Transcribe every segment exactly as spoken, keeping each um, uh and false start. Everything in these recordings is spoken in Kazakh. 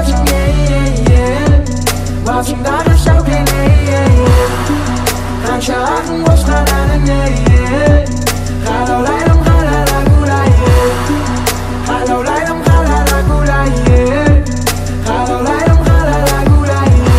Başımдағы шәукене қанша ақын қосқан әніне қалаулайдым қалада гулайе қалаулайдым қалада гулайе қалаулайдым қалада гулайе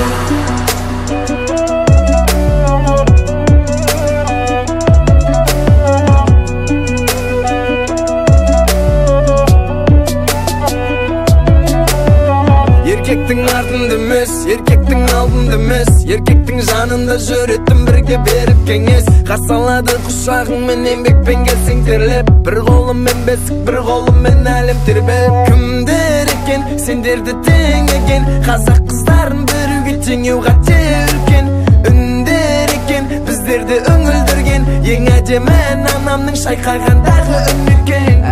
еркектің артында емес еркектің алдында емес еркектің жанында жүретін бірге беріп кеңес қарсы алады құшағыңмен еңбекпен келсең терлеп бір қолыммен бесік бір қолыммен әлем тербеп кімдер екен сендерді теңеген қазақ қыздарын біруге теңеу қате үлкен үндер екен біздерді үңілдірген ең әдемі анамның шайқағандағы үн екен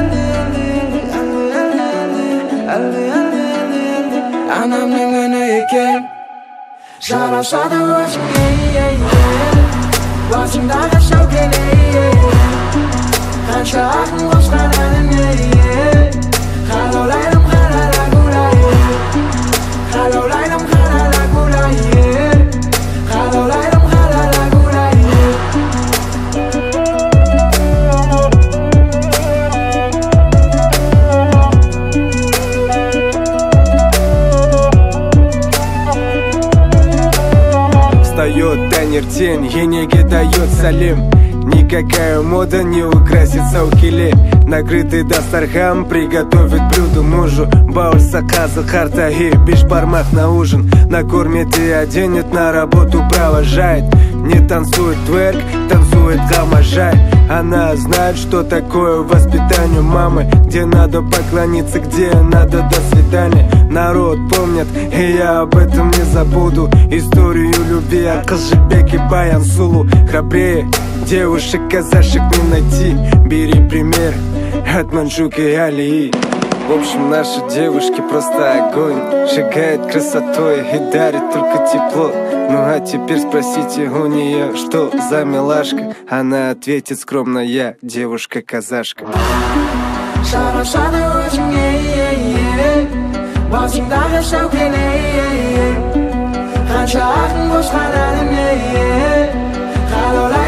анамның үні екен жарасады өзіңе басыңдағы шәукене қанша ақын қосқан әніне қалаулайдым қалада гулайе қалаулайдым қалада гулайе қалаулайдым қалада гулайе Встает тайнер тень, енеге дает салим. Никакая мода не украсит саукиле. Накрытый дастархан приготовит блюдо мужу. Бауль заказа хартаги, бишбармак на ужин. Накормит и оденет, на работу провожает. Не танцует тверк, танцует гамажай. Она знает, что такое воспитание мамы. Где надо поклониться, где надо до свидания. Народ помнит, и я об этом не забуду. Историю любви от Казжибеки Баян Сулу. Храбрее девушек казашек не найти. Бери пример от Манчжука и Алии. В общем, наши девушки просто огонь. Шагает красотой и дарит только тепло. Ну а теперь спросите у нее, что за милашка. Она ответит скромно: я девушка-казашка. жарасады өзіңе басыңдағы шәукене қанша ақын қосқан әніне қалаулай